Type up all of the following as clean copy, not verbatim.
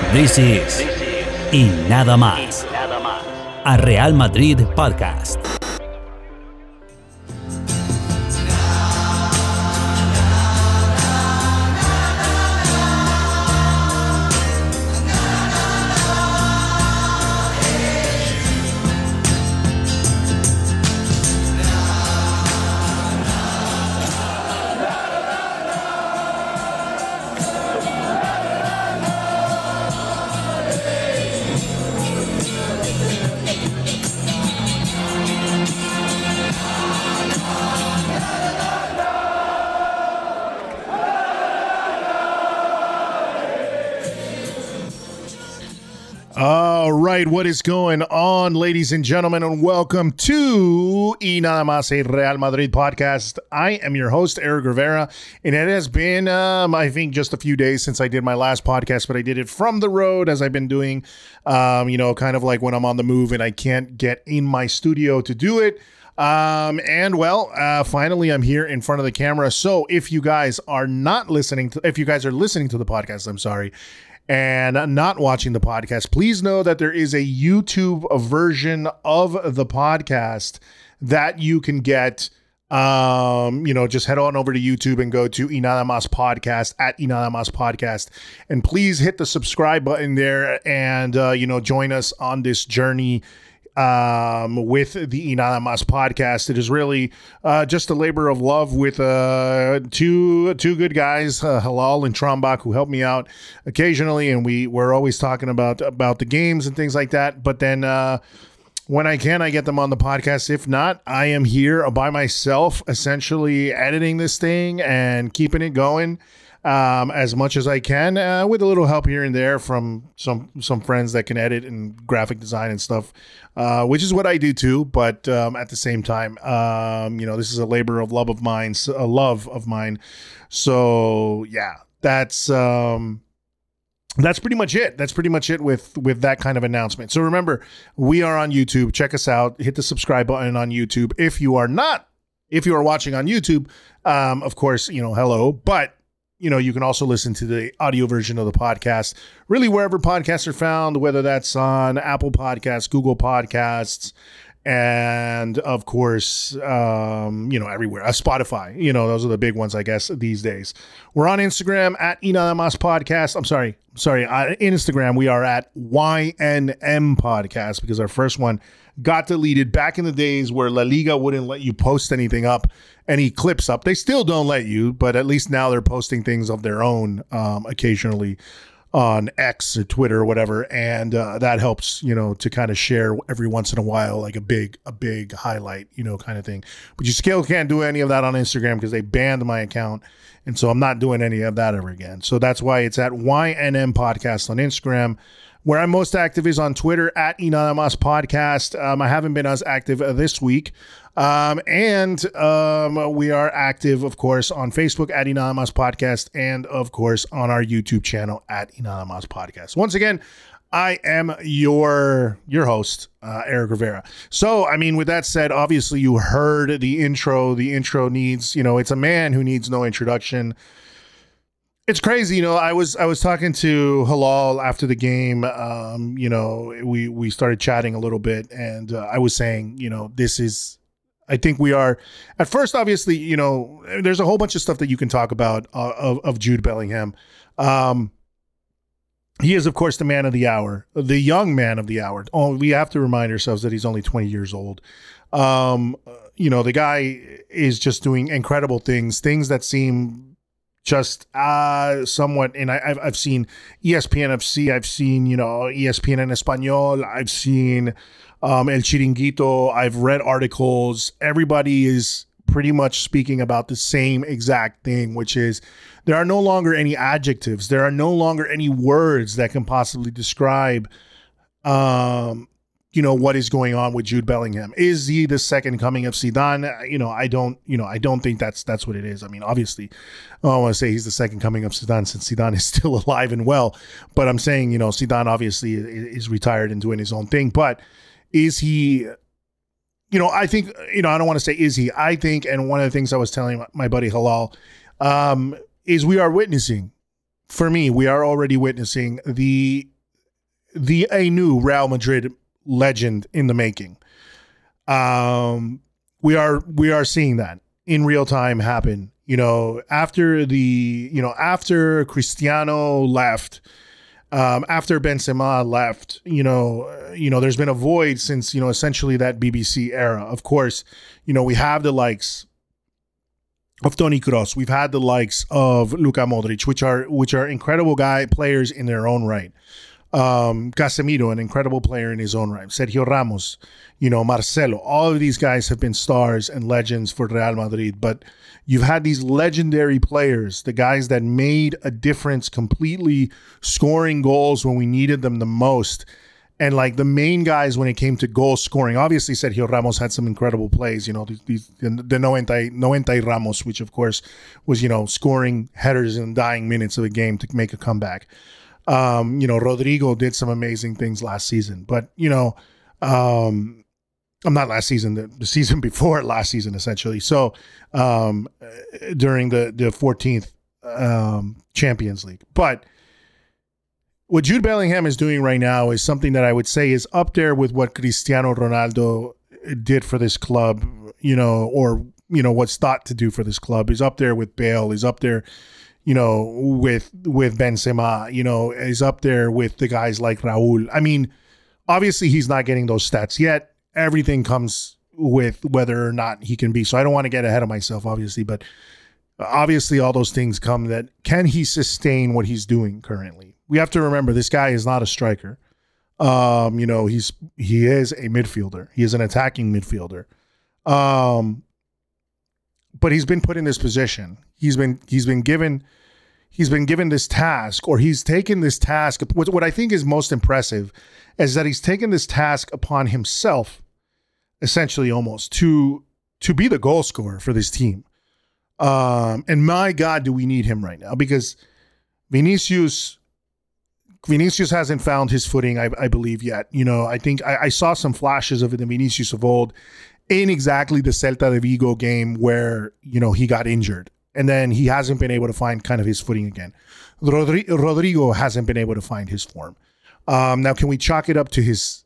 This is Y Nada Más, a Real Madrid Podcast. All right, what is going on, ladies and gentlemen, and welcome to Y Nada Más, a Real Madrid podcast. I am your host, Eric Rivera, and it has been, I think, just a few days since I did my last podcast, but I did it from the road, as I've been doing, kind of like when I'm on the move and I can't get in my studio to do it. Finally, I'm here in front of the camera. So if you guys are listening to the podcast, I'm sorry, and not watching the podcast, please know that there is a YouTube version of the podcast that you can get. Just head on over to YouTube and go to Y Nada Más Podcast at Y Nada Más Podcast. And please hit the subscribe button there and, join us on this journey with the Y Nada Más podcast. It is really just a labor of love with two good guys, Halal and Trombach, who help me out occasionally, and we're always talking about the games and things like that. But then when I can, I get them on the podcast. If not, I am here by myself, essentially editing this thing and keeping it going as much as I can, with a little help here and there from some friends that can edit and graphic design and stuff, which is what I do too. But at the same time, this is a labor of love of mine. So yeah, that's pretty much it. That's pretty much it with that kind of announcement. So remember, we are on YouTube. Check us out. Hit the subscribe button on YouTube. If you are watching on YouTube, of course, hello, but you can also listen to the audio version of the podcast, really wherever podcasts are found, whether that's on Apple Podcasts, Google Podcasts, and of course, everywhere. Spotify, those are the big ones, I guess, these days. We're on Instagram at Y Nada Más Podcast. I'm sorry. On Instagram, we are at YNM Podcast because our first one got deleted back in the days where La Liga wouldn't let you post anything up, any clips up. They still don't let you, but at least now they're posting things of their own occasionally on X or Twitter or whatever, and that helps, to kind of share every once in a while, like a big highlight, kind of thing. But you still can't do any of that on Instagram because they banned my account, and so I'm not doing any of that ever again. So that's why it's at YNM Podcast on Instagram. Where I'm most active is on Twitter at Y Nada Más Podcast. I haven't been as active this week. We are active, of course, on Facebook at Y Nada Más Podcast, and of course on our YouTube channel at Y Nada Más Podcast. Once again, I am your host, Eric Rivera. So, with that said, obviously you heard the intro. The intro needs, it's a man who needs no introduction. It's crazy, I was talking to Halal after the game. We started chatting a little bit, and I was saying, I think we are at first, obviously, there's a whole bunch of stuff that you can talk about of Jude Bellingham. He is, of course, the man of the hour, the young man of the hour. Oh, we have to remind ourselves that he's only 20 years old. The guy is just doing incredible things that seem just somewhat, and I've seen ESPN FC, I've seen ESPN en Español, I've seen El Chiringuito, I've read articles. Everybody is pretty much speaking about the same exact thing, which is there are no longer any adjectives, there are no longer any words that can possibly describe what is going on with Jude Bellingham. Is he the second coming of Zidane? I don't think that's what it is. Obviously, I don't want to say he's the second coming of Zidane since Zidane is still alive and well, but I'm saying, Zidane obviously is retired and doing his own thing, but is he, I think, I don't want to say is he, I think, and one of the things I was telling my buddy Halal, is we are already witnessing the a new Real Madrid legend in the making. We are seeing that in real time happen. After Cristiano left, after Benzema left, there's been a void since, essentially that BBC era. Of course, we have the likes of Toni Kroos. We've had the likes of Luka Modric, which are incredible players in their own right. Casemiro, an incredible player in his own right. Sergio Ramos, Marcelo. All of these guys have been stars and legends for Real Madrid. But you've had these legendary players, the guys that made a difference completely, scoring goals when we needed them the most. And like the main guys when it came to goal scoring, obviously Sergio Ramos had some incredible plays, the 90 Ramos, which of course was, scoring headers in dying minutes of the game to make a comeback. Rodrigo did some amazing things last season, but, not last season, the season before last season, essentially. So during the 14th Champions League. But what Jude Bellingham is doing right now is something that I would say is up there with what Cristiano Ronaldo did for this club, or what's thought to do for this club. He's up there with Bale. He's up there, with Benzema. He's up there with the guys like Raul. I mean, obviously he's not getting those stats yet. Everything comes with whether or not he can be. So I don't want to get ahead of myself, obviously, but obviously all those things come that can he sustain what he's doing currently? We have to remember this guy is not a striker. He is a midfielder. He is an attacking midfielder. But he's been put in this position. He's been given this task, or he's taken this task. What I think is most impressive is that he's taken this task upon himself, essentially almost, to be the goal scorer for this team. And my God, do we need him right now? Because Vinicius hasn't found his footing, I believe, yet. I think I saw some flashes of the Vinicius of old in exactly the Celta de Vigo game where, he got injured. And then he hasn't been able to find kind of his footing again. Rodrigo hasn't been able to find his form. Now, can we chalk it up to this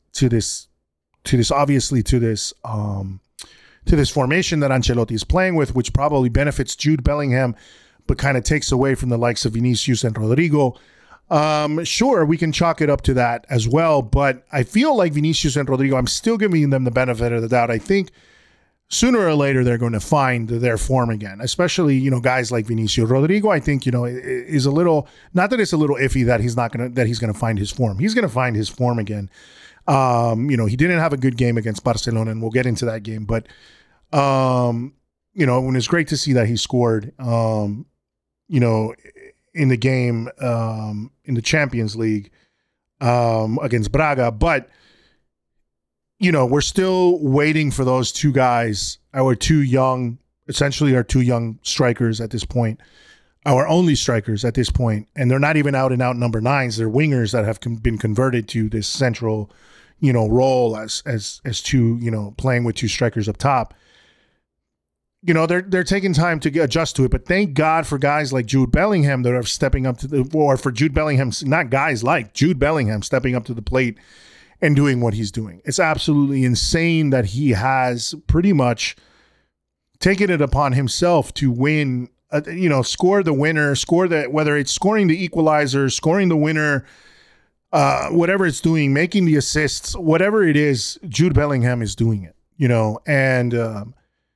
formation that Ancelotti is playing with, which probably benefits Jude Bellingham, but kind of takes away from the likes of Vinicius and Rodrigo? Sure, we can chalk it up to that as well, but I feel like Vinicius and Rodrigo, I'm still giving them the benefit of the doubt. I think sooner or later they're going to find their form again, especially, guys like Vinicius. Rodrigo, I think, is a little, not that it's a little iffy that he's going to find his form. He's going to find his form again. He didn't have a good game against Barcelona, and we'll get into that game, but when it's great to see that he scored, in the game, in the Champions League, against Braga, but we're still waiting for those two guys, our two young strikers at this point, our only strikers at this point, and they're not even out and out number nines. They're wingers that have been converted to this central, role as two, playing with two strikers up top. They're taking time to adjust to it, but thank God for guys like Jude Bellingham that are stepping up for Jude Bellingham, not guys like Jude Bellingham stepping up to the plate and doing what he's doing. It's absolutely insane that he has pretty much taken it upon himself to win, score the winner, whether it's scoring the equalizer, scoring the winner, whatever it's doing, making the assists, whatever it is, Jude Bellingham is doing it, and,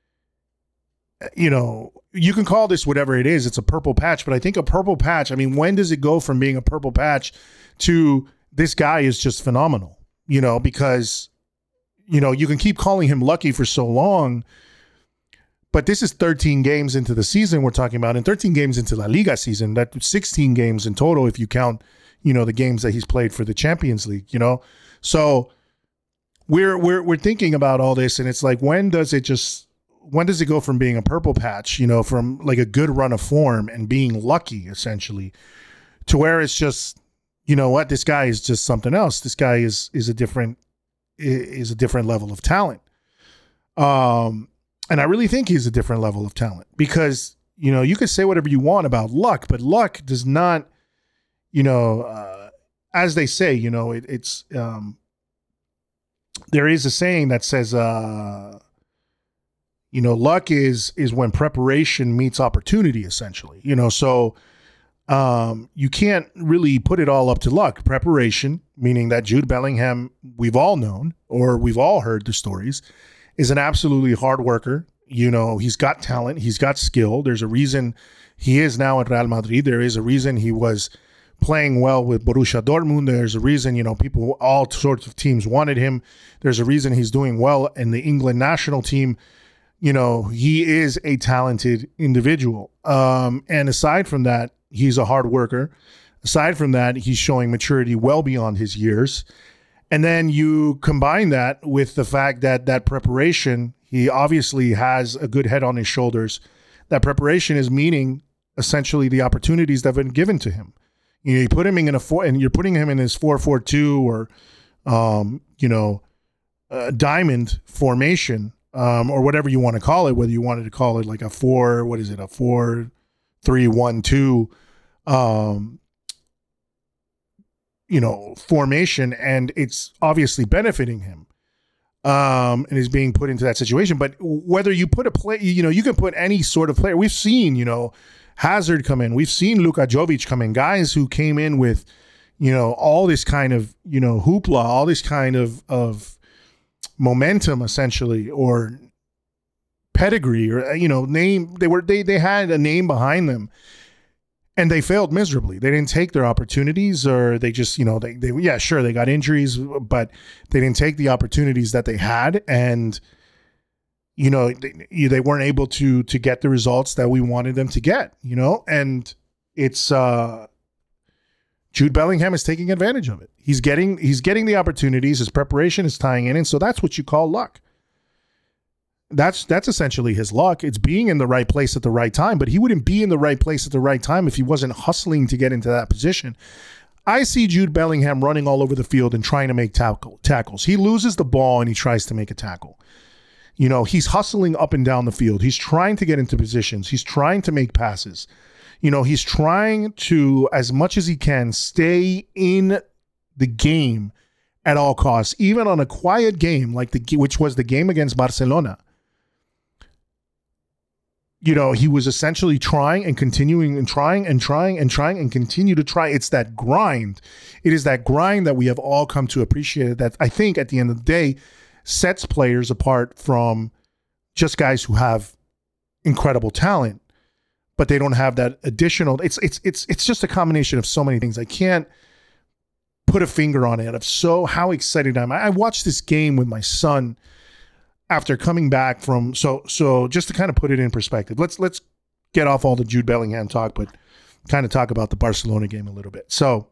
you can call this whatever it is. It's a purple patch, but I think a purple patch, when does it go from being a purple patch to this guy is just phenomenal, because, you can keep calling him lucky for so long, but this is 13 games into the season we're talking about, and 13 games into La Liga season. That's 16 games in total if you count, the games that he's played for the Champions League, So we're thinking about all this, and it's like, when does it go from being a purple patch, from like a good run of form and being lucky essentially, to where it's just, this guy is just something else. This guy is a different level of talent. And I really think he's a different level of talent because, you could say whatever you want about luck, but luck does not, as they say, it's there is a saying that says, luck is when preparation meets opportunity, essentially. So you can't really put it all up to luck. Preparation, meaning that Jude Bellingham, we've all known or we've all heard the stories, is an absolutely hard worker. He's got talent. He's got skill. There's a reason he is now at Real Madrid. There is a reason he was playing well with Borussia Dortmund. There's a reason, people, all sorts of teams wanted him. There's a reason he's doing well in the England national team. He is a talented individual. And aside from that, he's a hard worker. Aside from that, he's showing maturity well beyond his years. And then you combine that with the fact that preparation, he obviously has a good head on his shoulders. That preparation is meaning essentially the opportunities that have been given to him. You put him in and you're putting him in his 4-4-2 or, diamond formation, or whatever you want to call it, whether you wanted to call it like a 4-3-1-2, formation, and it's obviously benefiting him, and is being put into that situation. But whether you put a play, you can put any sort of player. We've seen, Hazard come in. We've seen Luka Jovic come in, guys who came in with, all this kind of, hoopla, all this kind of momentum, essentially, or pedigree, or, name. They had a name behind them. And they failed miserably. They didn't take their opportunities, or they just, they got injuries, but they didn't take the opportunities that they had. And, they weren't able to get the results that we wanted them to get, and it's, Jude Bellingham is taking advantage of it. He's getting the opportunities. His preparation is tying in. And so that's what you call luck. That's essentially his luck. It's being in the right place at the right time, but he wouldn't be in the right place at the right time if he wasn't hustling to get into that position. I see Jude Bellingham running all over the field and trying to make tackles. He loses the ball and he tries to make a tackle. He's hustling up and down the field. He's trying to get into positions. He's trying to make passes. He's trying to, as much as he can, stay in the game at all costs, even on a quiet game which was the game against Barcelona. He was essentially trying and continuing and trying and trying and trying and continue to try. It's that grind. It is that grind that we have all come to appreciate, that I think at the end of the day sets players apart from just guys who have incredible talent, but they don't have that additional. It's just a combination of so many things. I can't put a finger on it of how excited I am. I watched this game with my son after coming back from, so just to kind of put it in perspective, let's get off all the Jude Bellingham talk, but kind of talk about the Barcelona game a little bit. So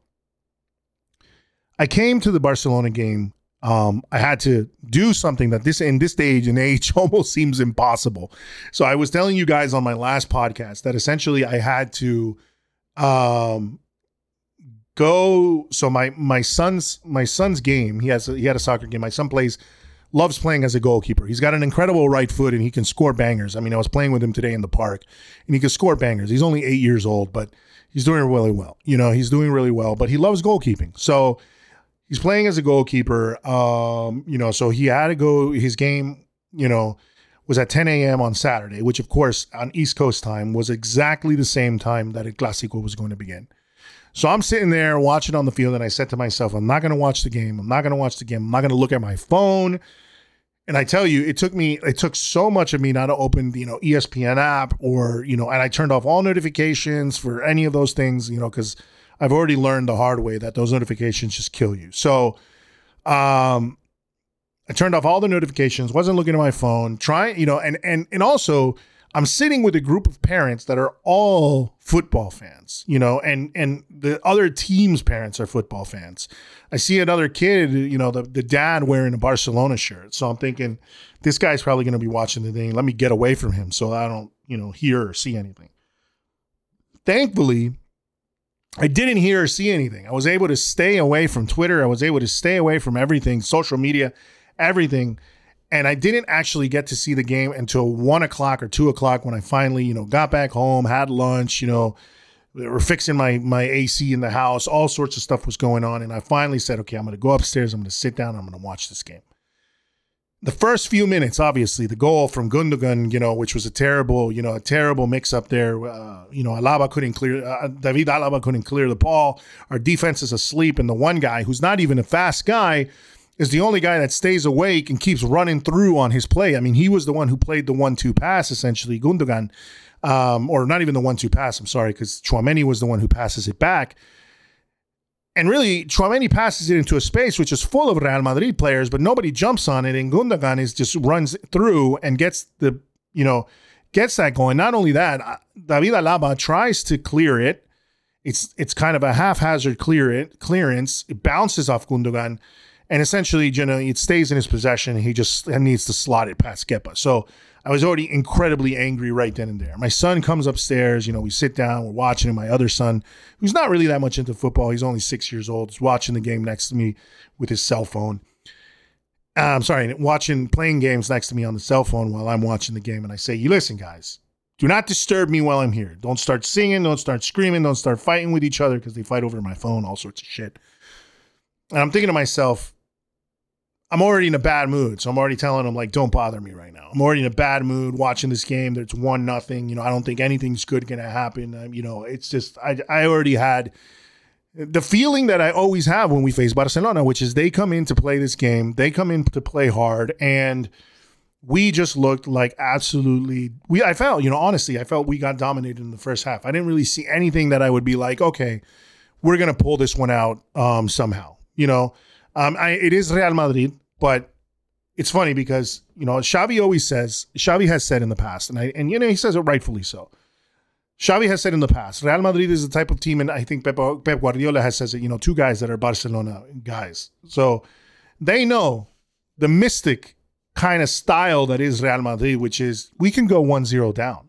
I came to the Barcelona game. I had to do something that in this day and age almost seems impossible. So I was telling you guys on my last podcast that essentially I had to go. So my son's game, he had a soccer game. My son loves playing as a goalkeeper. He's got an incredible right foot and he can score bangers. I mean, I was playing with him today in the park and he can score bangers. He's only 8 years old, but he's doing really well. He's doing really well, but he loves goalkeeping. So he's playing as a goalkeeper. So he had to go, his game, was at 10 a.m. on Saturday, which of course on East Coast time was exactly the same time that El Clásico was going to begin. So I'm sitting there watching on the field and I said to myself, I'm not going to watch the game. I'm not going to look at my phone. And I tell you, it took so much of me not to open the, ESPN app or, and I turned off all notifications for any of those things, because I've already learned the hard way that those notifications just kill you. So I turned off all the notifications, wasn't looking at my phone, and also I'm sitting with a group of parents that are all football fans, and the other team's parents are football fans. I see another kid, the dad wearing a Barcelona shirt. So I'm thinking, this guy's probably going to be watching the thing. Let me get away from him so I don't, hear or see anything. Thankfully, I didn't hear or see anything. I was able to stay away from Twitter. I was able to stay away from everything, social media, everything. And I didn't actually get to see the game until 1 o'clock or 2 o'clock when I finally, got back home, had lunch, They were fixing my AC in the house. All sorts of stuff was going on. And I finally said, okay, I'm going to go upstairs. I'm going to sit down. I'm going to watch this game. The first few minutes, obviously, the goal from Gundogan, which was a terrible mix up there. Alaba couldn't clear, David Alaba couldn't clear the ball. Our defense is asleep. And the one guy who's not even a fast guy is the only guy that stays awake and keeps running through on his play. I mean, he was the one who played the 1-2 pass, essentially, Gundogan. Or not even the 1-2 pass, I'm sorry, because Tchouaméni was the one who passes it back. And really, Tchouaméni passes it into a space which is full of Real Madrid players, but nobody jumps on it, and Gundogan just runs through and gets that going. Not only that, David Alaba tries to clear it. It's kind of a haphazard clearance. It bounces off Gundogan, and essentially, it stays in his possession. He just needs to slot it past Kepa. So I was already incredibly angry right then and there. My son comes upstairs, we sit down, we're watching, and my other son, who's not really that much into football, he's only 6 years old, is watching the game next to me with his cell phone. Playing games next to me on the cell phone while I'm watching the game. And I say, you listen, guys, do not disturb me while I'm here. Don't start singing, don't start screaming, don't start fighting with each other, because they fight over my phone, all sorts of shit. And I'm thinking to myself, I'm already in a bad mood. So I'm already telling them, don't bother me right now. I'm already in a bad mood watching this game. There's 1-0. I don't think anything's good going to happen. It's just, I already had the feeling that I always have when we face Barcelona, which is they come in to play this game. They come in to play hard. And we just looked like absolutely, I felt we got dominated in the first half. I didn't really see anything that I would be like, okay, we're going to pull this one out somehow, it is Real Madrid, but it's funny because, Xavi has said in the past, and he says it rightfully so. Xavi has said in the past, Real Madrid is the type of team, and I think Pep Guardiola has said it, two guys that are Barcelona guys. So they know the mystic kind of style that is Real Madrid, which is we can go 1-0 down,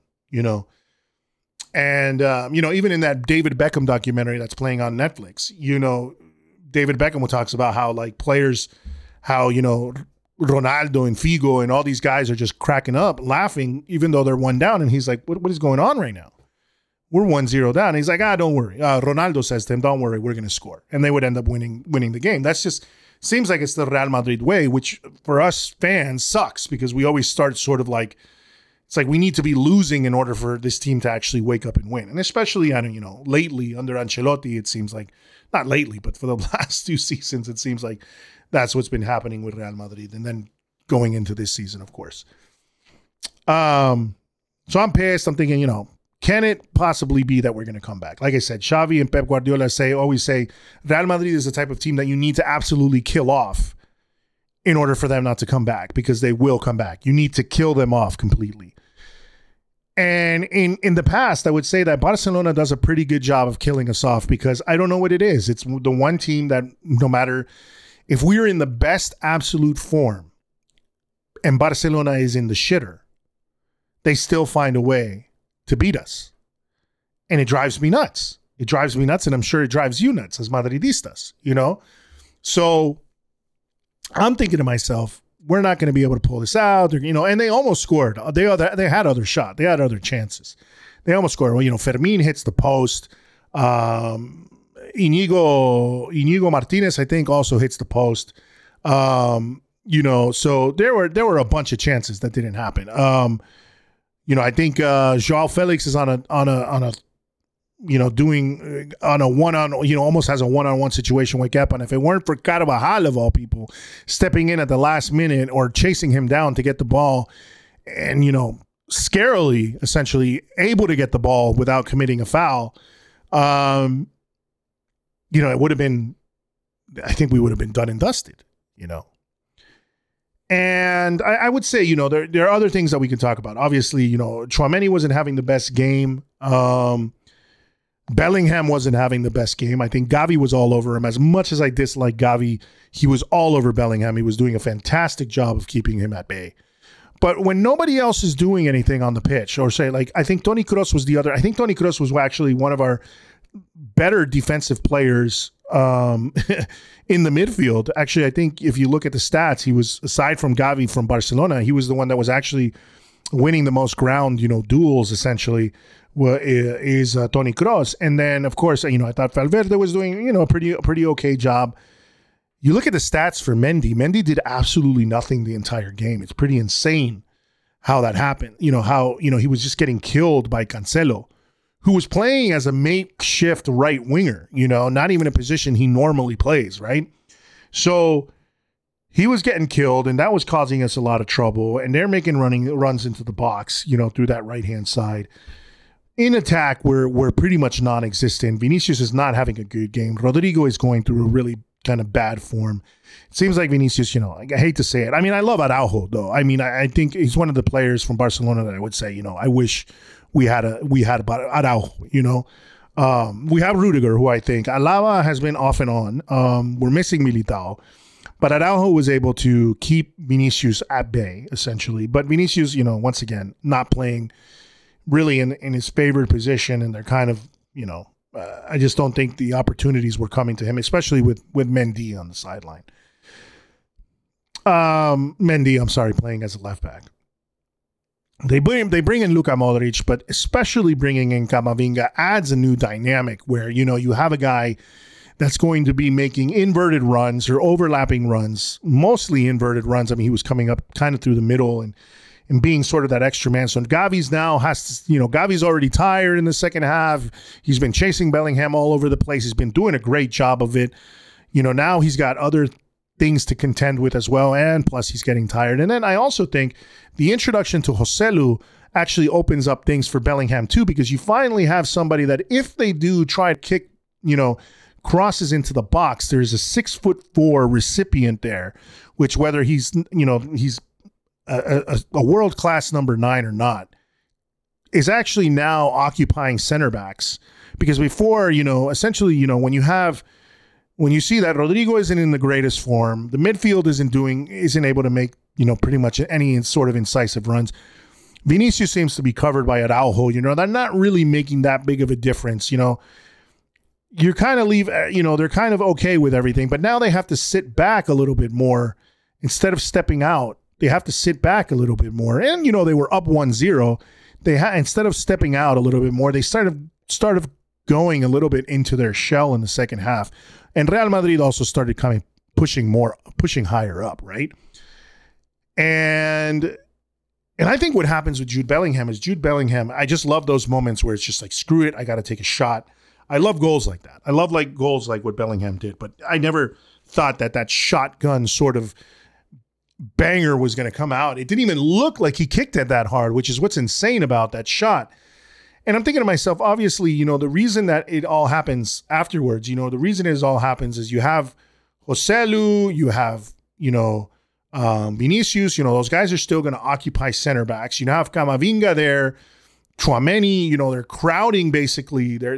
And, even in that David Beckham documentary that's playing on Netflix, David Beckham talks about how players, Ronaldo and Figo and all these guys are just cracking up, laughing, even though they're 1 down. And he's like, what is going on right now? We're 1-0 down. And he's like, don't worry. Ronaldo says to him, don't worry, we're going to score. And they would end up winning the game. That's just, seems like it's the Real Madrid way, which for us fans sucks because we always start sort of it's like we need to be losing in order for this team to actually wake up and win. And especially, lately under Ancelotti, it seems like, not lately, but for the last 2 seasons, it seems like that's what's been happening with Real Madrid. And then going into this season, of course. So I'm pissed. I'm thinking, can it possibly be that we're going to come back? Like I said, Xavi and Pep Guardiola always say Real Madrid is the type of team that you need to absolutely kill off in order for them not to come back, because they will come back. You need to kill them off completely. And in the past, I would say that Barcelona does a pretty good job of killing us off, because I don't know what it is. It's the one team that no matter if we're in the best absolute form and Barcelona is in the shitter, they still find a way to beat us. And it drives me nuts. It drives me nuts, and I'm sure it drives you nuts as Madridistas, So I'm thinking to myself, we're not going to be able to pull this out, and they almost scored. They had other shots. They had other chances. They almost scored. Well, Fermin hits the post. Inigo Martinez, I think, also hits the post. So there were a bunch of chances that didn't happen. I think Joao Felix is on a doing on a one-on, almost has a one-on-one situation with Kepa. And if it weren't for Carvajal, of all people, stepping in at the last minute or chasing him down to get the ball and, scarily, essentially, able to get the ball without committing a foul, it would have been, I think we would have been done and dusted, And I would say, there are other things that we can talk about. Obviously, Tchouaméni wasn't having the best game. Bellingham wasn't having the best game. I think Gavi was all over him. As much as I dislike Gavi, he was all over Bellingham. He was doing a fantastic job of keeping him at bay. But when nobody else is doing anything on the pitch, or say, I think Toni Kroos was the other. I think Toni Kroos was actually one of our better defensive players in the midfield. Actually, I think if you look at the stats, he was, aside from Gavi from Barcelona, he was the one that was actually winning the most ground, duels, essentially, is Toni Kroos. And then, of course, I thought Valverde was doing, a pretty okay job. You look at the stats for Mendy. Mendy did absolutely nothing the entire game. It's pretty insane how that happened. He was just getting killed by Cancelo, who was playing as a makeshift right winger, not even a position he normally plays, right? So he was getting killed, and that was causing us a lot of trouble. And they're making runs into the box, through that right-hand side. In attack, we're pretty much non-existent. Vinicius is not having a good game. Rodrigo is going through a really kind of bad form. It seems like Vinicius, I hate to say it. I love Araujo, though. I think he's one of the players from Barcelona that I would say, I wish we had Araujo, we have Rudiger, who I think Alaba has been off and on. We're missing Militao, but Araujo was able to keep Vinicius at bay, essentially. But Vinicius, once again, not playing really in his favored position, and they're kind of, I just don't think the opportunities were coming to him, especially with Mendy on the sideline. Mendy, I'm sorry, playing as a left back. They bring in Luka Modric, but especially bringing in Camavinga adds a new dynamic where, you have a guy that's going to be making inverted runs or overlapping runs, mostly inverted runs. He was coming up kind of through the middle and being sort of that extra man. So Gavi's now has to, Gavi's already tired in the second half. He's been chasing Bellingham all over the place. He's been doing a great job of it. Now he's got other things to contend with as well, and plus he's getting tired. And then I also think the introduction to Joselu actually opens up things for Bellingham too, because you finally have somebody that if they do try to kick, crosses into the box, there's a 6'4" recipient there, which whether he's a world-class number 9 or not, is actually now occupying center backs. Because before, essentially, when you see that Rodrigo isn't in the greatest form, the midfield isn't able to make, pretty much any sort of incisive runs. Vinicius seems to be covered by Araujo. They're not really making that big of a difference. You kind of leave, they're kind of okay with everything, but now they have to sit back a little bit more instead of stepping out. They have to sit back a little bit more. And, they were up 1-0. Instead of stepping out a little bit more, they started going a little bit into their shell in the second half. And Real Madrid also started pushing higher up, right? And I think what happens with Jude Bellingham is I just love those moments where it's just like, screw it, I got to take a shot. I love goals like that. I love goals like what Bellingham did, but I never thought that shotgun sort of banger was going to come out. It didn't even look like he kicked it that hard, which is what's insane about that shot. And I'm thinking to myself, obviously, the reason that it all happens afterwards, the reason it all happens is you have Joselu, you have, Vinicius, those guys are still going to occupy center backs. You have Camavinga there, Tchouaméni, they're crowding basically. They're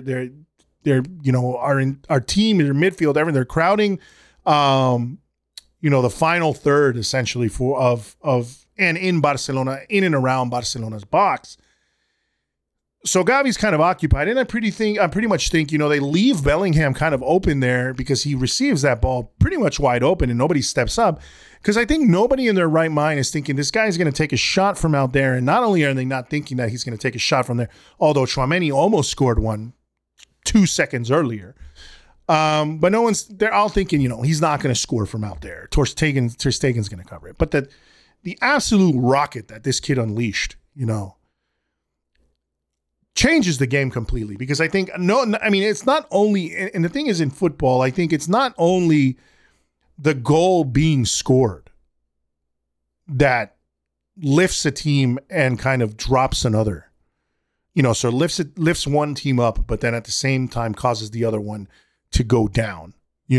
our team, their midfield, everything. They're crowding, the final third essentially in Barcelona, in and around Barcelona's box. So Gavi's kind of occupied, and I pretty much think, they leave Bellingham kind of open there because he receives that ball pretty much wide open and nobody steps up. Because I think nobody in their right mind is thinking this guy's going to take a shot from out there. And not only are they not thinking that he's going to take a shot from there, although Tchouaméni almost scored one 2 seconds earlier. But they're all thinking, he's not going to score from out there. Ter Stegen's going to cover it. But the absolute rocket that this kid unleashed, changes the game completely. Because I think, it's not only, and the thing is in football, I think it's not only the goal being scored that lifts a team and kind of drops another. So lifts one team up, but then at the same time causes the other one to go down.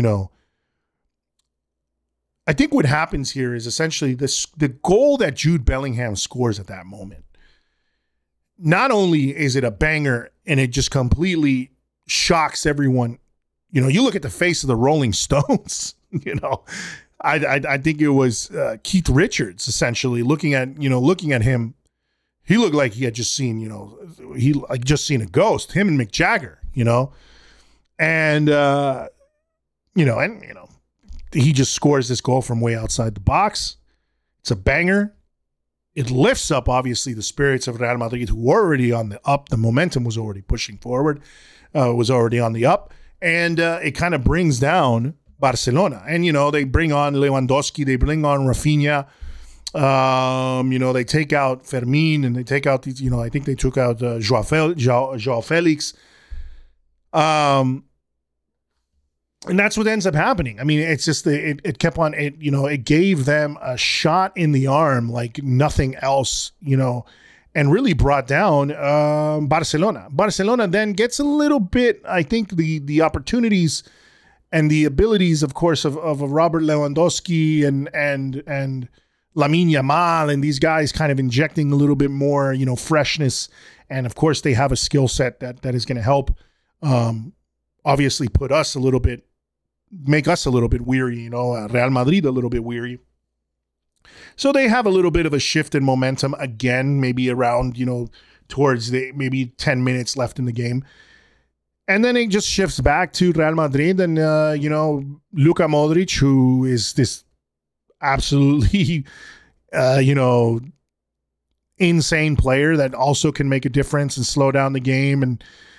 I think what happens here is essentially the goal that Jude Bellingham scores at that moment. Not only is it a banger and it just completely shocks everyone. You look at the face of the Rolling Stones. I think it was Keith Richards essentially looking at him. He looked like he had just seen, seen a ghost. Him and Mick Jagger, and he just scores this goal from way outside the box. It's a banger. it lifts up, obviously, the spirits of Real Madrid, who were already on the up. The momentum was already pushing forward, was already on the up. And it kind of brings down Barcelona. And, they bring on Lewandowski, they bring on Rafinha. They take out Fermin, and they take out these, I think they took out Joao Felix. And that's what ends up happening. I mean, it's just it kept on, it gave them a shot in the arm like nothing else, and really brought down Barcelona. Barcelona then gets a little bit, I think, the opportunities and the abilities, of course, of Robert Lewandowski and Lamine Yamal and these guys kind of injecting a little bit more, freshness. And of course, they have a skill set that is going to help, obviously, make us a little bit weary, Real Madrid a little bit weary. So they have a little bit of a shift in momentum again, maybe around, towards the maybe 10 minutes left in the game. And then it just shifts back to Real Madrid and, Luka Modric, who is this absolutely, insane player that also can make a difference and slow down the game and,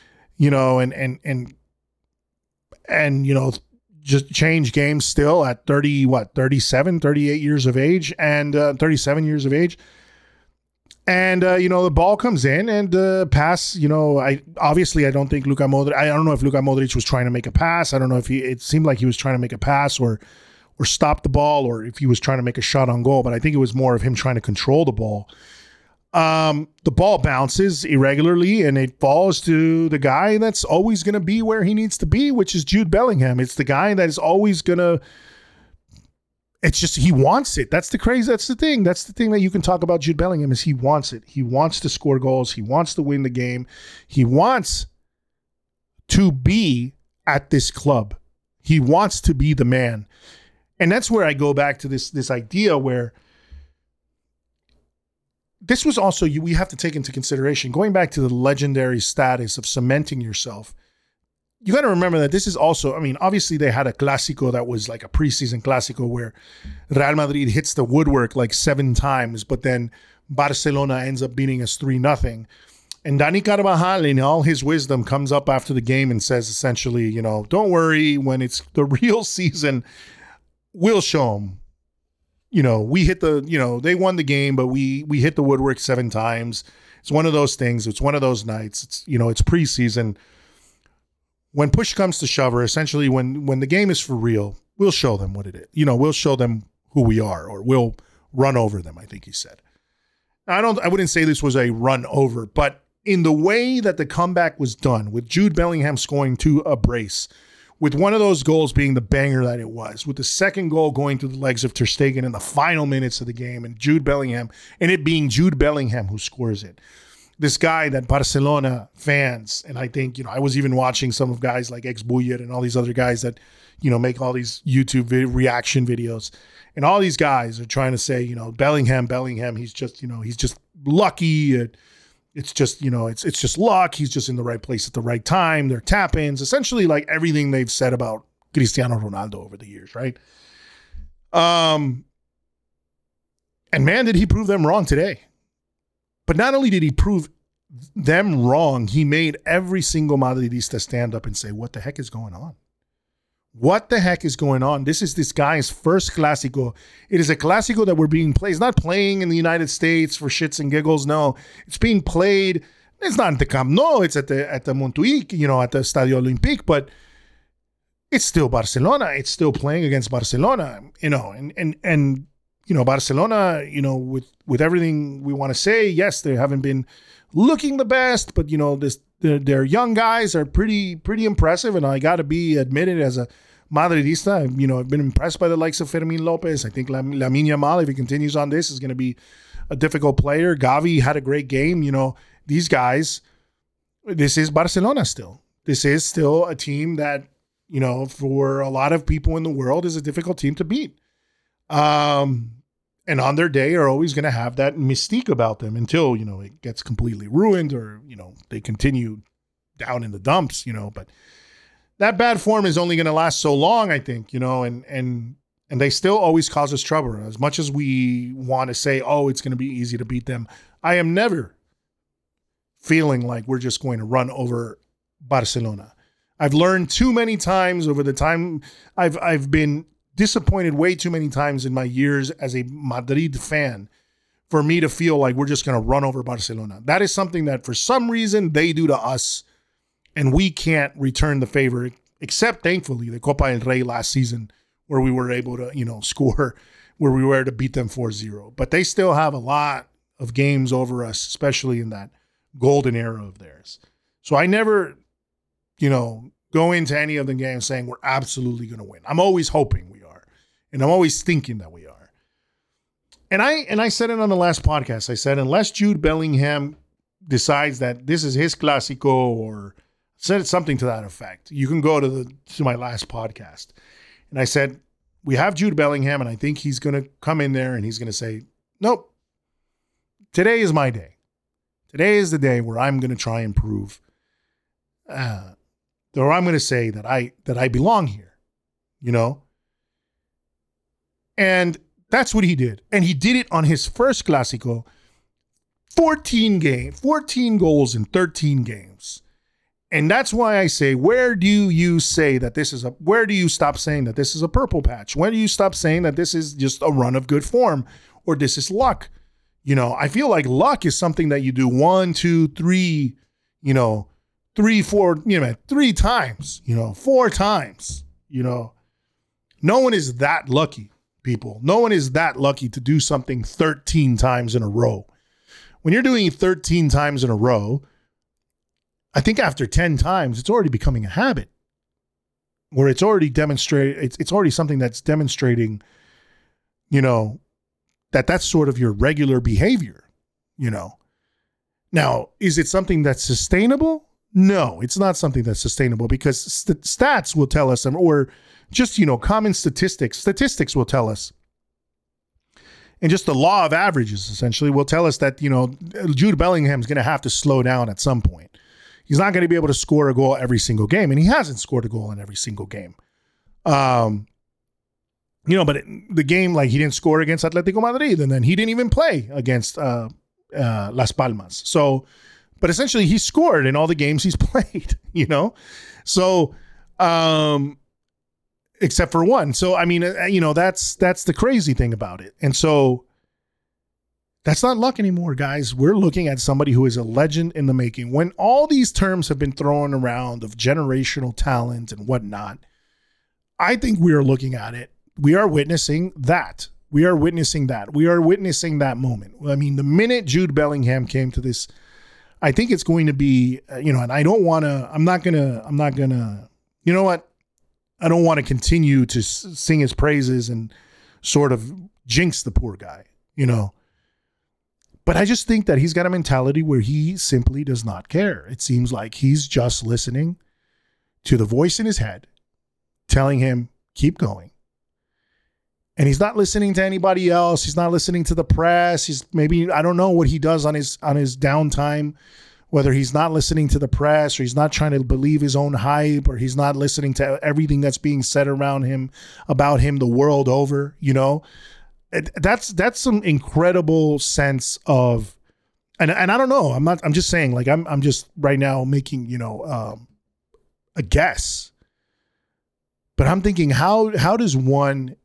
just change games still at 38 years of age and 37 years of age. And, the ball comes in and pass, I don't think Luka Modric, I don't know if Luka Modric was trying to make a pass. I don't know if it seemed like he was trying to make a pass or stop the ball, or if he was trying to make a shot on goal, but I think it was more of him trying to control the ball. The ball bounces irregularly and it falls to the guy that's always going to be where he needs to be, which is Jude Bellingham. It's the guy that is always going to, it's just, he wants it. That's the thing. That's the thing that you can talk about Jude Bellingham is he wants it. He wants to score goals. He wants to win the game. He wants to be at this club. He wants to be the man. And that's where I go back to this idea where this was also, we have to take into consideration, going back to the legendary status of cementing yourself. You got to remember that this is also, obviously they had a Clásico that was like a preseason Clásico where Real Madrid hits the woodwork like 7 times, but then Barcelona ends up beating us 3-0. And Dani Carvajal, in all his wisdom, comes up after the game and says essentially, don't worry, when it's the real season, we'll show them. We hit they won the game, but we hit the woodwork 7 times. It's one of those things. It's one of those nights. It's, it's preseason. When push comes to shove, or essentially when the game is for real, we'll show them what it is. We'll show them who we are, or we'll run over them, I think he said. I wouldn't say this was a run over, but in the way that the comeback was done, with Jude Bellingham scoring a brace, with one of those goals being the banger that it was, with the second goal going through the legs of Ter Stegen in the final minutes of the game, and Jude Bellingham, and it being Jude Bellingham who scores it. This guy that Barcelona fans, and I think, I was even watching some of guys like Ex-Buyer and all these other guys that, make all these YouTube reaction videos. And all these guys are trying to say, Bellingham, he's just lucky. It's just, it's just luck. He's just in the right place at the right time. They're tap-ins, essentially like everything they've said about Cristiano Ronaldo over the years, right? And man, did he prove them wrong today. But not only did he prove them wrong, he made every single Madridista stand up and say, what the heck is going on? What the heck is going on? This is this guy's first Clásico. It is a Clásico that we're being played. It's not playing in the United States for shits and giggles. No, it's being played. It's not at the Camp Nou. It's at the Montjuic, at the Estadio Olímpic. But it's still Barcelona. It's still playing against Barcelona. And Barcelona. With everything we want to say, yes, they haven't been looking the best, but their young guys are pretty impressive. And I got to be admitted as a Madridista, I've been impressed by the likes of Fermin Lopez. I think Lamine Yamal, if he continues on this, is going to be a difficult player. Gavi had a great game. These guys, this is Barcelona still. This is still a team that, for a lot of people in the world is a difficult team to beat. And on their day are always going to have that mystique about them until, it gets completely ruined or, they continue down in the dumps, but that bad form is only going to last so long, I think, and And they still always cause us trouble. As much as we want to say, oh, it's going to be easy to beat them, I am never feeling like we're just going to run over Barcelona. I've learned too many times over the time. I've been disappointed way too many times in my years as a Madrid fan for me to feel like we're just going to run over Barcelona. That is something that for some reason they do to us, and we can't return the favor, except thankfully the Copa del Rey last season, where we were able to, score, where we were to beat them 4-0. But they still have a lot of games over us, especially in that golden era of theirs. So I never, go into any of the games saying we're absolutely going to win. I'm always hoping we are. And I'm always thinking that we are. And I said it on the last podcast. I said, unless Jude Bellingham decides that this is his Clásico, or said something to that effect, you can go to my last podcast. And I said, we have Jude Bellingham, and I think he's going to come in there and he's going to say, nope, today is my day. Today is the day where I'm going to try and prove, or I'm going to say that I belong here, And that's what he did. And he did it on his first Clásico, 14 goals in 13 games. And that's why I say, where do you stop saying that this is a purple patch? When do you stop saying that this is just a run of good form, or this is luck? I feel like luck is something that you do 1, 2, 3, 3, 4, 3 times, 4 times, No one is that lucky, people. No one is that lucky to do something 13 times in a row. When you're doing it 13 times in a row, I think after 10 times, it's already becoming a habit, where it's already demonstrated. It's already something that's demonstrating, that's sort of your regular behavior, Now, is it something that's sustainable? No, it's not something that's sustainable, because stats will tell us, or just, common statistics will tell us. And just the law of averages essentially will tell us that, Jude Bellingham is going to have to slow down at some point. He's not going to be able to score a goal every single game, and he hasn't scored a goal in every single game. But the game, like, he didn't score against Atletico Madrid, and then he didn't even play against Las Palmas. So, but essentially he scored in all the games he's played, So, except for one. So, I mean, that's the crazy thing about it. And so that's not luck anymore, guys. We're looking at somebody who is a legend in the making. When all these terms have been thrown around of generational talent and whatnot, I think we are looking at it. We are witnessing that. We are witnessing that moment. I mean, the minute Jude Bellingham came to this, I think it's going to be, and I don't want to, I'm not going to, you know what? I don't want to continue to sing his praises and sort of jinx the poor guy, But I just think that he's got a mentality where he simply does not care. It seems like he's just listening to the voice in his head telling him, keep going. And he's not listening to anybody else. He's not listening to the press. I don't know what he does on his downtime, whether he's not listening to the press, or he's not trying to believe his own hype, or he's not listening to everything that's being said around him, about him, the world over, That's some incredible sense of, and I don't know. I'm just saying, like, I'm just right now making, a guess, but I'm thinking, how does one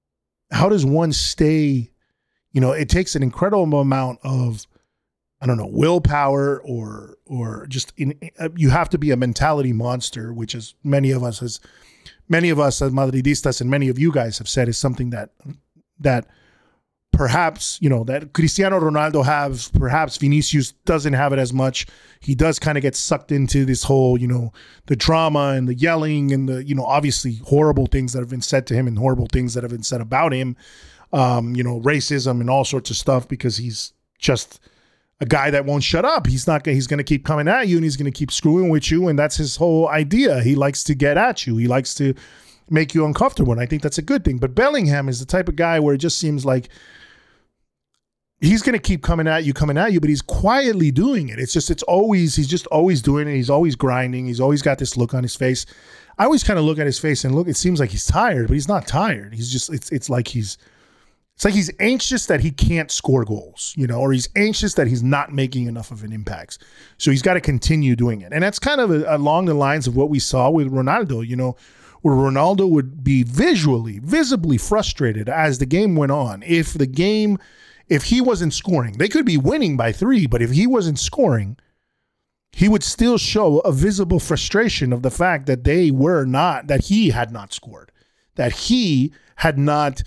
stay, it takes an incredible amount of, I don't know, willpower, or just you have to be a mentality monster, which is many of us as Madridistas, and many of you guys have said, is something that perhaps, that Cristiano Ronaldo has, perhaps Vinicius doesn't have it as much. He does kind of get sucked into this whole, the drama and the yelling and the, obviously horrible things that have been said to him and horrible things that have been said about him, racism and all sorts of stuff, because he's just a guy that won't shut up. He's going to keep coming at you, and he's going to keep screwing with you. And that's his whole idea. He likes to get at you. He likes to make you uncomfortable. And I think that's a good thing. But Bellingham is the type of guy where it just seems like he's going to keep coming at you, but he's quietly doing it. He's just always doing it. He's always grinding. He's always got this look on his face. I always kind of look at his face and it seems like he's tired, but he's not tired. He's just, it's like he's anxious that he can't score goals, or he's anxious that he's not making enough of an impact. So he's got to continue doing it. And that's kind of along the lines of what we saw with Ronaldo, where Ronaldo would be visibly frustrated as the game went on. If he wasn't scoring, they could be winning by 3, but if he wasn't scoring, he would still show a visible frustration of the fact that that he had not scored, that he had not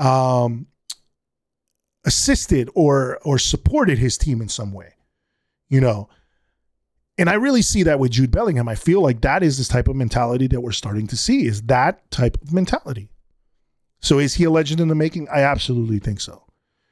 assisted or supported his team in some way, And I really see that with Jude Bellingham. I feel like that is this type of mentality that we're starting to see, is that type of mentality. So is he a legend in the making? I absolutely think so.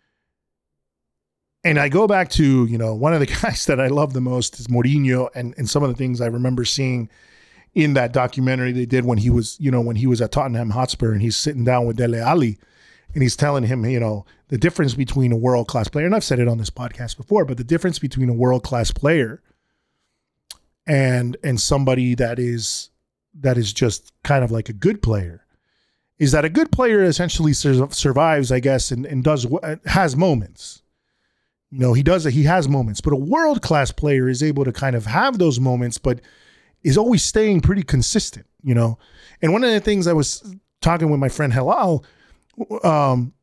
And I go back to, one of the guys that I love the most is Mourinho, and some of the things I remember seeing in that documentary they did when he was at Tottenham Hotspur, and he's sitting down with Dele Alli, and he's telling him, the difference between a world-class player, and I've said it on this podcast before, but the difference between a world-class player and somebody that is just kind of like a good player is that a good player essentially survives, I guess, and has moments. He has moments, but a world-class player is able to kind of have those moments, but is always staying pretty consistent, And one of the things I was talking with my friend Hilal on,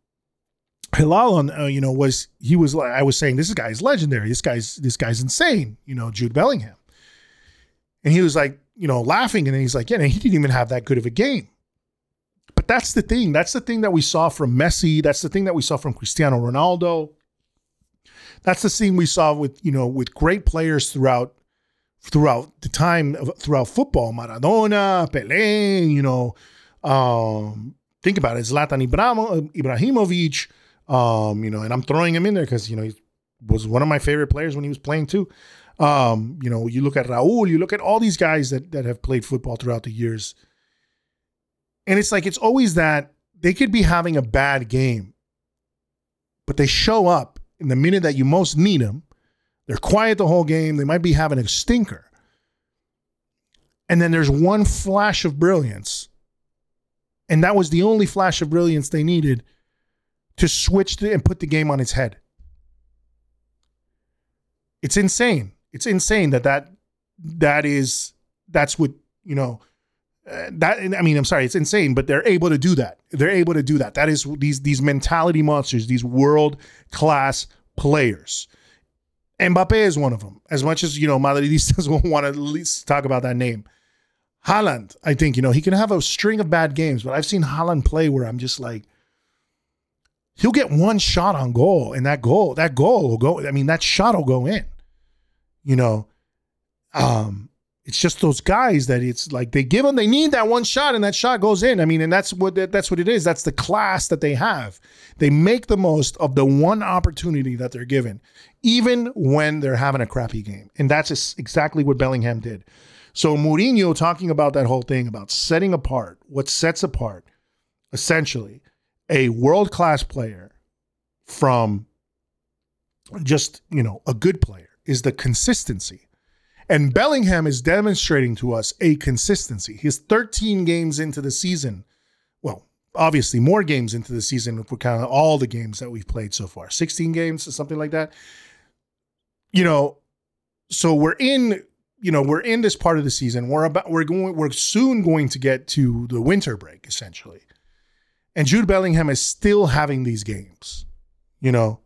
was like, I was saying, this guy's legendary. This guy's insane, Jude Bellingham. And he was like, laughing. And then he's like, yeah, he didn't even have that good of a game. But that's the thing. That's the thing that we saw from Messi. That's the thing that we saw from Cristiano Ronaldo. That's the thing we saw with great players throughout the time, throughout football. Maradona, Pelé, think about it. Zlatan Ibrahimovic, and I'm throwing him in there because, he was one of my favorite players when he was playing too. You look at Raul, you look at all these guys that have played football throughout the years. And it's like, it's always that they could be having a bad game, but they show up in the minute that you most need them. They're quiet the whole game. They might be having a stinker. And then there's one flash of brilliance. And that was the only flash of brilliance they needed to switch and put the game on its head. It's insane. It's insane that's what, it's insane, but they're able to do that. That is these mentality monsters, these world-class players. Mbappe is one of them. As much as, Madridistas won't want to at least talk about that name. Haaland, I think, he can have a string of bad games, but I've seen Haaland play where I'm just like, he'll get one shot on goal, and that goal will go. That shot will go in. It's just those guys that it's like they need that one shot and that shot goes in. And that's what it is. That's the class that they have. They make the most of the one opportunity that they're given, even when they're having a crappy game. And that's exactly what Bellingham did. So Mourinho talking about that whole thing about setting apart, what sets apart essentially a world-class player from just, a good player is the consistency. And Bellingham is demonstrating to us a consistency. He's 13 games into the season. Well, obviously more games into the season if we're counting all the games that we've played so far. 16 games or something like that. So we're in this part of the season. We're soon going to get to the winter break, essentially. And Jude Bellingham is still having these games, And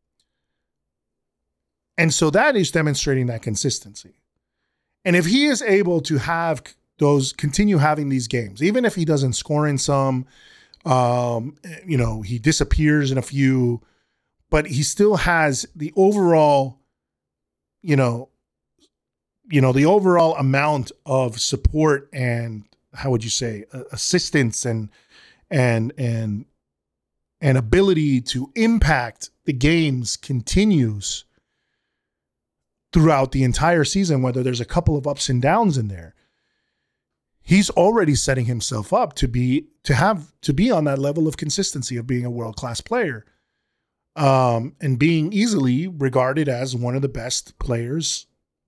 so that is demonstrating that consistency. And if he is able to continue having these games, even if he doesn't score in some, he disappears in a few, but he still has the overall, the overall amount of support and how would you say assistance and ability to impact the games continues throughout the entire season, whether there's a couple of ups and downs in there. He's already setting himself up to be on that level of consistency of being a world-class player. and being easily regarded as one of the best players,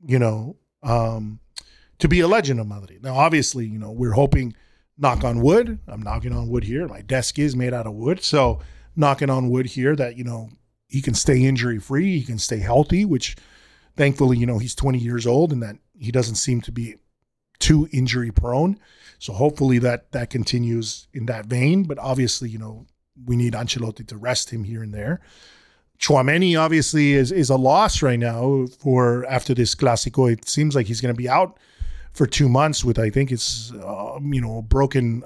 to be a legend of Madrid. Now, obviously, we're hoping, knock on wood, I'm knocking on wood here. My desk is made out of wood. So knocking on wood here that, he can stay injury free. He can stay healthy, which thankfully, he's 20 years old and that he doesn't seem to be too injury prone. So hopefully that continues in that vein. But obviously, we need Ancelotti to rest him here and there. Tchouaméni obviously is a loss right now for after this Clásico. It seems like he's going to be out for 2 months with, I think it's, a broken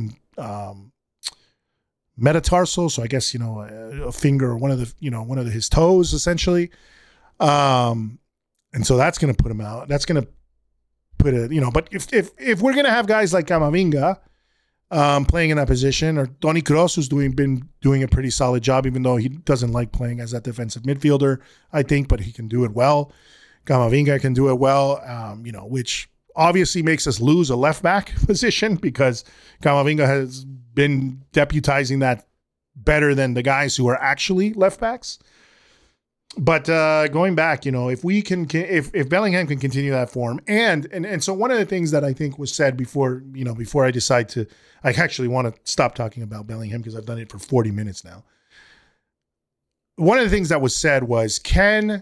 metatarsal. So I guess, a finger or one of his toes essentially. And so that's going to put him out. That's going to put it, but if we're going to have guys like Camavinga playing in that position, or Toni Kroos, who's been doing a pretty solid job, even though he doesn't like playing as that defensive midfielder, I think, but he can do it well. Camavinga can do it well, which obviously makes us lose a left back position because Camavinga has been deputizing that better than the guys who are actually left backs. But going back, if Bellingham can continue that form, and so one of the things that I think was said before I decide to, I actually want to stop talking about Bellingham because I've done it for 40 minutes now. One of the things that was said was, can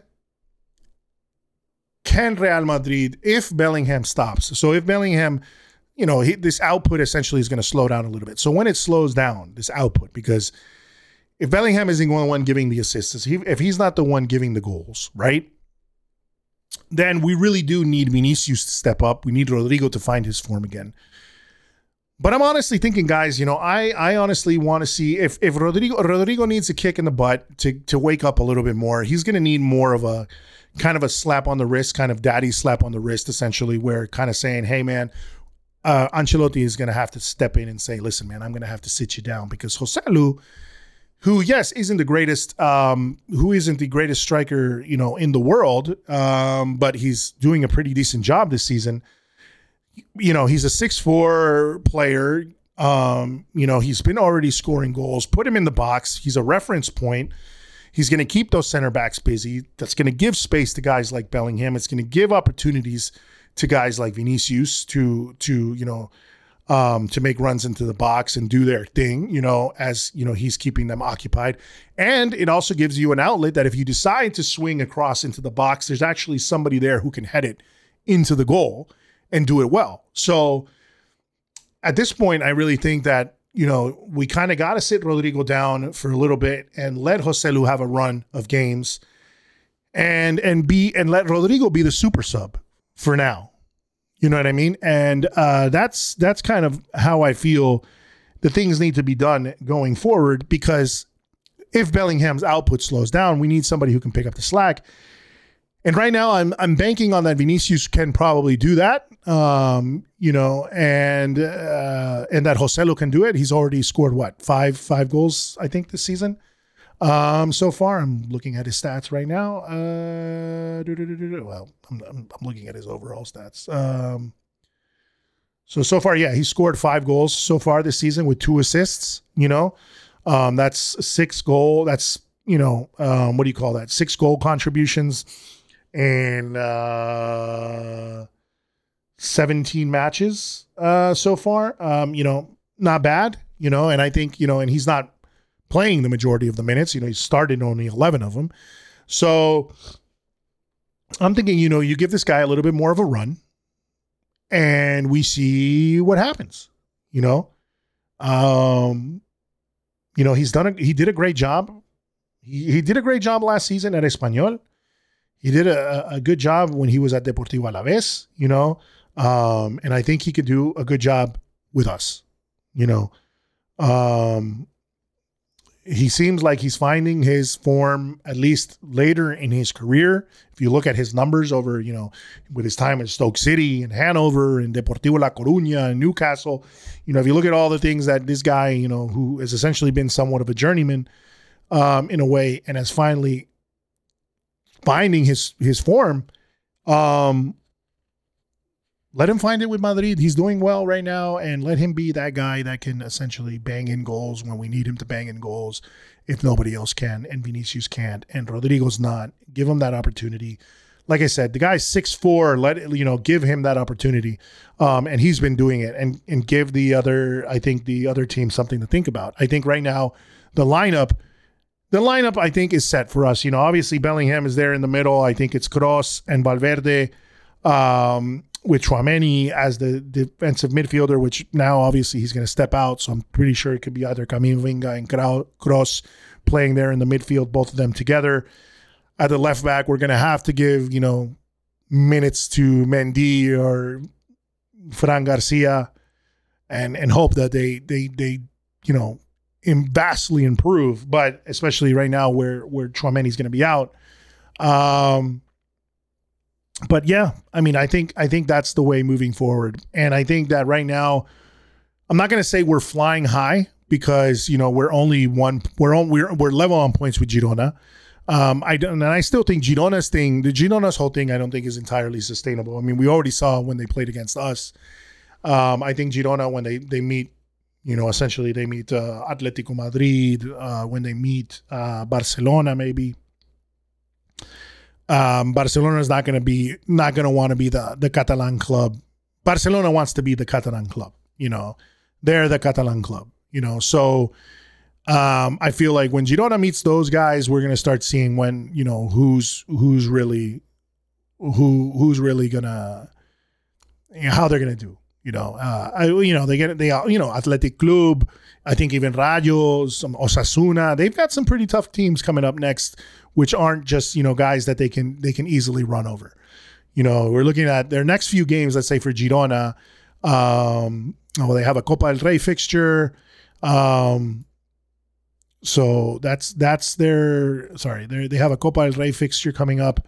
Real Madrid, if Bellingham stops, so if Bellingham, this output essentially is going to slow down a little bit. So when it slows down, this output, because if Bellingham isn't the one giving the assists, if he's not the one giving the goals, right, then we really do need Vinicius to step up. We need Rodrigo to find his form again. But I'm honestly thinking, guys, I honestly want to see if Rodrigo needs a kick in the butt to wake up a little bit more. He's going to need more of a kind of a slap on the wrist, kind of daddy slap on the wrist, essentially, where kind of saying, hey, man, Ancelotti is going to have to step in and say, listen, man, I'm going to have to sit you down because Joselu, who, yes, isn't the greatest striker, in the world, but he's doing a pretty decent job this season. He's a 6'4" player. He's been already scoring goals. Put him in the box. He's a reference point. He's going to keep those center backs busy. That's going to give space to guys like Bellingham. It's going to give opportunities to guys like Vinicius to make runs into the box and do their thing, as, he's keeping them occupied. And it also gives you an outlet that if you decide to swing across into the box, there's actually somebody there who can head it into the goal and do it well. So at this point, I really think that, we kind of got to sit Rodrigo down for a little bit and let Joselu have a run of games and let Rodrigo be the super sub for now. You know what I mean? And that's kind of how I feel the things need to be done going forward, because if Bellingham's output slows down, we need somebody who can pick up the slack. And right now I'm banking on that Vinicius can probably do that, and that Joselu can do it. He's already scored five goals, I think, this season. So far, I'm looking at his stats right now. Well, I'm looking at his overall stats. So far, yeah, he scored 5 goals so far this season with 2 assists. That's 6 goal. That's what do you call that? 6 goal contributions in 17 matches so far. Not bad. And I think and he's not playing the majority of the minutes. He started only 11 of them. So I'm thinking, you give this guy a little bit more of a run and we see what happens. He did a great job. He did a great job last season at Espanyol. He did a good job when he was at Deportivo Alavés, and I think he could do a good job with us, He seems like he's finding his form, at least later in his career. If you look at his numbers over, with his time at Stoke City and Hanover and Deportivo La Coruña and Newcastle, if you look at all the things that this guy, who has essentially been somewhat of a journeyman in a way and has finally finding his form, let him find it with Madrid. He's doing well right now, and let him be that guy that can essentially bang in goals when we need him to bang in goals if nobody else can and Vinicius can't and Rodrigo's not. Give him that opportunity. Like I said, the guy's 6'4", give him that opportunity. And he's been doing it and give the other team something to think about. I think right now the lineup I think is set for us. Obviously Bellingham is there in the middle. I think it's Kroos and Valverde with Tchouaméni as the defensive midfielder, which now obviously he's going to step out. So I'm pretty sure it could be either Camavinga and Kroos playing there in the midfield, both of them together. At the left back, we're going to have to give, minutes to Mendy or Fran Garcia and hope that they vastly improve. But especially right now where Tchouaméni's going to be out. But yeah, I mean, I think that's the way moving forward. And I think that right now, I'm not going to say we're flying high because, we're only we're level on points with Girona. I still think Girona's whole thing, I don't think is entirely sustainable. I mean, we already saw when they played against us. I think Girona, when they meet, essentially they meet Atletico Madrid, when they meet Barcelona, maybe. Barcelona is not going to want to be the Catalan club. Barcelona wants to be the Catalan club. They're the Catalan club. So. I feel like when Girona meets those guys, we're gonna start seeing when who's really gonna how they're gonna do. Athletic Club. I think even Rayos, Osasuna. They've got some pretty tough teams coming up next, which aren't just guys that they can easily run over. We're looking at their next few games. Let's say for Girona, they have a Copa del Rey fixture. So that's their they have a Copa del Rey fixture coming up.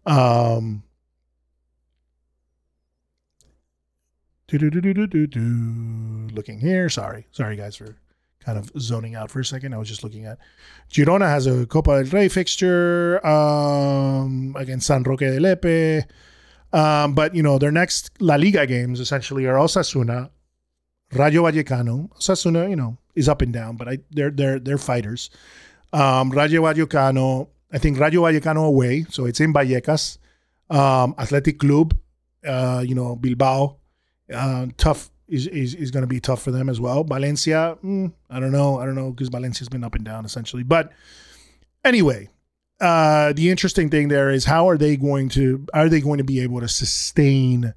Looking here. Sorry guys for kind of zoning out for a second. I was just looking at Girona has a Copa del Rey fixture against San Roque de Lepe. But their next La Liga games essentially are Osasuna, Rayo Vallecano. Osasuna, is up and down, but they're fighters. Rayo Vallecano, I think Rayo Vallecano away, so it's in Vallecas. Athletic Club, Bilbao, tough is going to be tough for them as well. Valencia, I don't know because Valencia's been up and down essentially. But anyway, the interesting thing there is how are they going to be able to sustain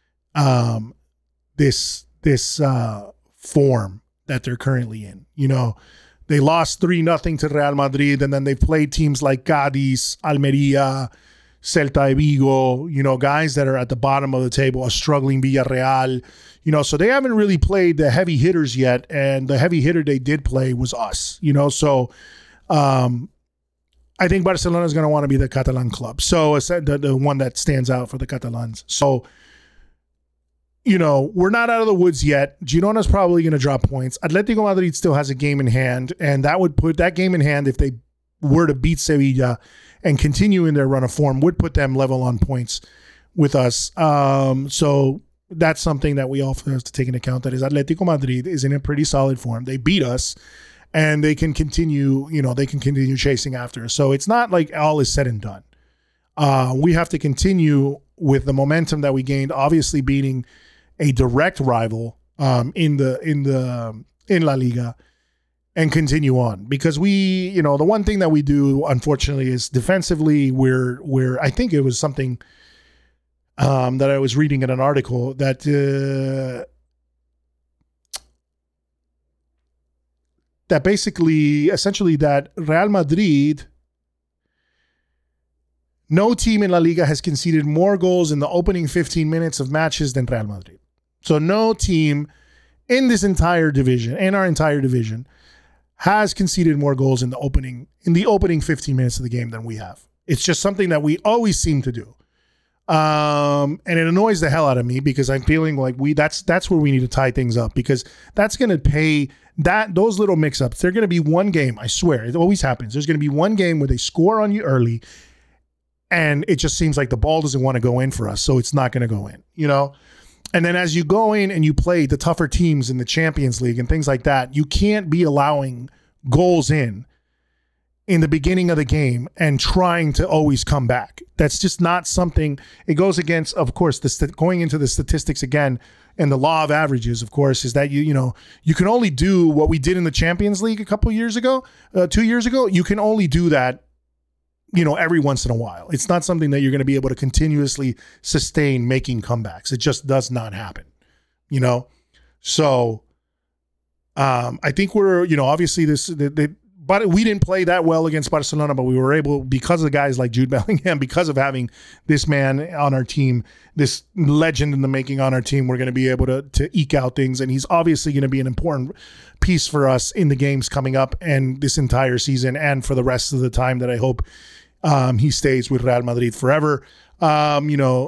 this form that they're currently in. They lost 3-0 to Real Madrid, and then they played teams like Cádiz, Almería, Celta de Vigo, guys that are at the bottom of the table, a struggling Villarreal, so they haven't really played the heavy hitters yet, and the heavy hitter they did play was us, so I think Barcelona is going to want to be the Catalan club, so the one that stands out for the Catalans. So we're not out of the woods yet. Girona's probably going to drop points. Atletico Madrid still has a game in hand, and that would put that game in hand if they were to beat Sevilla and continue in their run of form, would put them level on points with us. So that's something that we also have to take into account. That is, Atletico Madrid is in a pretty solid form. They beat us, and they can continue. They can continue chasing after us. So it's not like all is said and done. We have to continue with the momentum that we gained. Obviously, beating a direct rival in La Liga, and continue on, because we, the one thing that we do, unfortunately, is defensively we're I think it was something that I was reading in an article that basically essentially that Real Madrid, no team in La Liga has conceded more goals in the opening 15 minutes of matches than Real Madrid. So no team in our entire division, has conceded more goals in the opening 15 minutes of the game than we have. It's just something that we always seem to do. And it annoys the hell out of me because I'm feeling like that's where we need to tie things up, because that's going to pay those little mix-ups. They're going to be one game, I swear. It always happens. There's going to be one game where they score on you early and it just seems like the ball doesn't want to go in for us, so it's not going to go in, And then as you go in and you play the tougher teams in the Champions League and things like that, you can't be allowing goals in the beginning of the game and trying to always come back. That's just not something. It goes against, of course, going into the statistics again, and the law of averages, of course, is that you can only do what we did in the Champions League a couple years ago, 2 years ago. You can only do that, every once in a while. It's not something that you're going to be able to continuously sustain making comebacks. It just does not happen, So I think we're, obviously but we didn't play that well against Barcelona, but we were able, because of guys like Jude Bellingham, because of having this man on our team, this legend in the making on our team, we're going to be able to eke out things. And he's obviously going to be an important piece for us in the games coming up and this entire season and for the rest of the time that I hope he stays with Real Madrid forever. But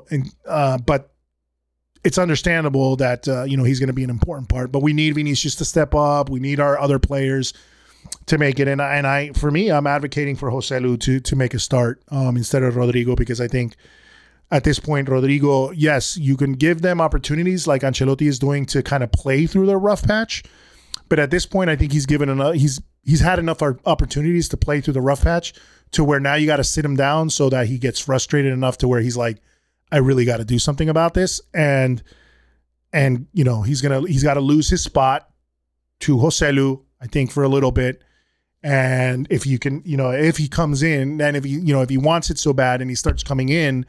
it's understandable that, he's going to be an important part. But we need Vinicius to step up. We need our other players to make it. And I'm advocating for Joselu to make a start instead of Rodrigo, because I think at this point, Rodrigo, yes, you can give them opportunities like Ancelotti is doing to kind of play through their rough patch. But at this point, I think he's given enough. He's had enough opportunities to play through the rough patch to where now you got to sit him down so that he gets frustrated enough to where he's like, I really got to do something about this. And he's got to lose his spot to Joselu, I think, for a little bit. And if you can, if he comes in, and if he wants it so bad and he starts coming in,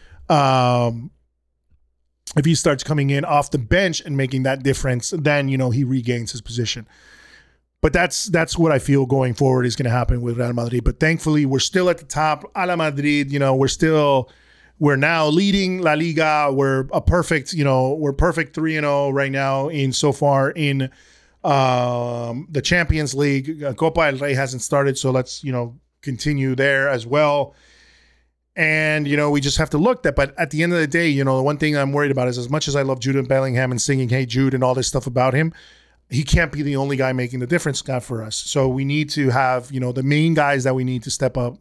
if he starts coming in off the bench and making that difference, then, he regains his position. But that's what I feel going forward is going to happen with Real Madrid. But thankfully, we're still at the top. A la Madrid, we're now leading La Liga. We're perfect 3-0 right now so far in the Champions League. Copa del Rey hasn't started, so let's continue there as well. And we just have to look that. But at the end of the day, the one thing I'm worried about is, as much as I love Jude Bellingham and singing "Hey Jude" and all this stuff about him, he can't be the only guy making the difference for us. So we need to have the main guys that we need to step up.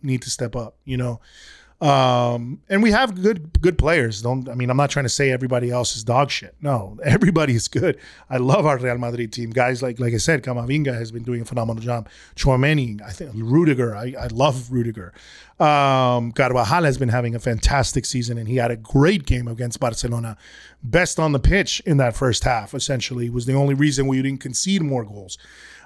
And we have good players. I'm not trying to say everybody else is dog shit. No, everybody is good. I love our Real Madrid team. Guys like I said, Camavinga has been doing a phenomenal job. Tchouaméni, I think Rudiger. I love Rudiger. Carvajal has been having a fantastic season, and he had a great game against Barcelona. Best on the pitch in that first half, essentially, was the only reason we didn't concede more goals.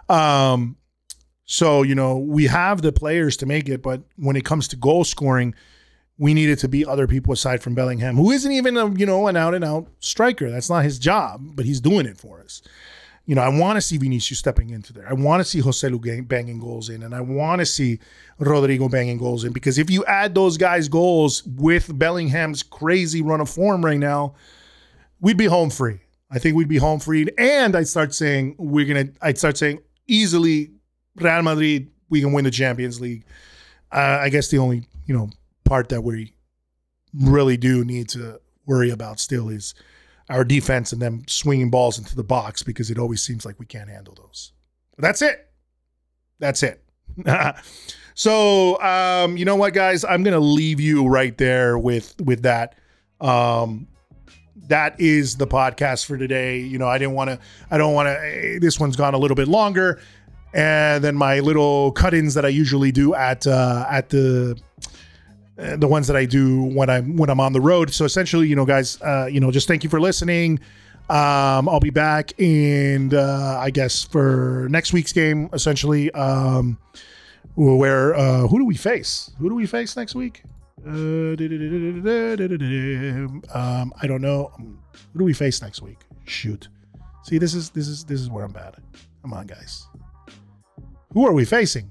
So, we have the players to make it, but when it comes to goal scoring, we need it to be other people aside from Bellingham, who isn't even an out-and-out striker. That's not his job, but he's doing it for us. I want to see Vinicius stepping into there. I want to see Joselu banging goals in, and I want to see Rodrigo banging goals in, because if you add those guys' goals with Bellingham's crazy run of form right now, we'd be home free. I think we'd be home free, and I'd start saying easily Real Madrid, we can win the Champions League. I guess the only part that we really do need to worry about still is our defense and them swinging balls into the box, because it always seems like we can't handle those. But that's it. So, you know what, guys? I'm going to leave you right there with that. That is the podcast for today. I don't want to, this one's gone a little bit longer, and then my little cut-ins that I usually do at the ones that I do when I'm on the road. So essentially, guys, just thank you for listening. I'll be back, and I guess for next week's game, essentially, where who do we face? Who do we face next week? I don't know. Who do we face next week? Shoot. See, this is where I'm bad. Come on, guys. Who are we facing?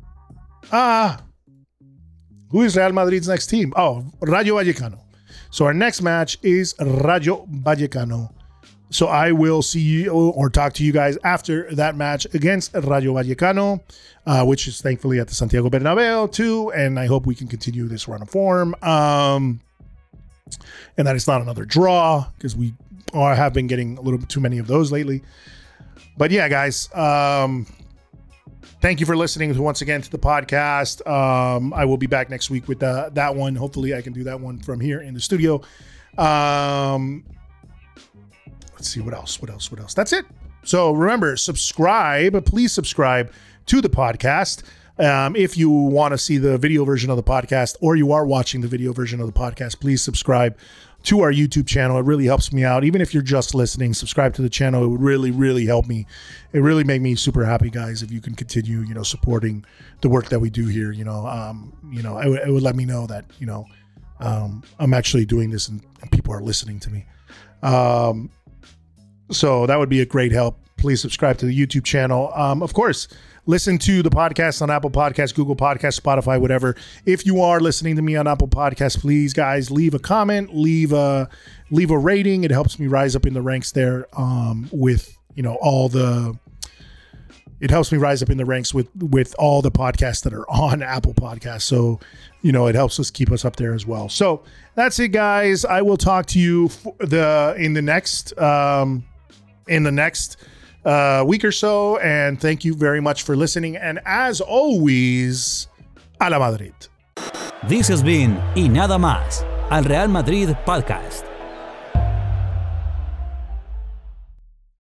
Who is Real Madrid's next team? Oh, Rayo Vallecano. So our next match is Rayo Vallecano. So I will see you or talk to you guys after that match against Rayo Vallecano, which is thankfully at the Santiago Bernabeu too. And I hope we can continue this run of form. And that it's not another draw, because we have been getting a little bit too many of those lately. But yeah, guys, thank you for listening once again to the podcast. I will be back next week with that one. Hopefully I can do that one from here in the studio. let's see what else. That's it. So remember, please subscribe to the podcast. If you want to see the video version of the podcast, or you are watching the video version of the podcast, please subscribe to our YouTube channel. It really helps me out. Even if you're just listening, subscribe to the channel. It would really, really help me. It really make me super happy, guys, if you can continue, supporting the work that we do here. It would let me know that, I'm actually doing this and people are listening to me. So that would be a great help. Please subscribe to the YouTube channel. Of course, listen to the podcast on Apple Podcasts, Google Podcasts, Spotify, whatever. If you are listening to me on Apple Podcasts, please, guys, leave a comment, leave a rating. It helps me rise up in the ranks there. It helps me rise up in the ranks with all the podcasts that are on Apple Podcasts. So, it helps us keep us up there as well. So that's it, guys. I will talk to you in the next week or so. And thank you very much for listening. And as always, a la Madrid. This has been Y Nada Más, al Real Madrid Podcast.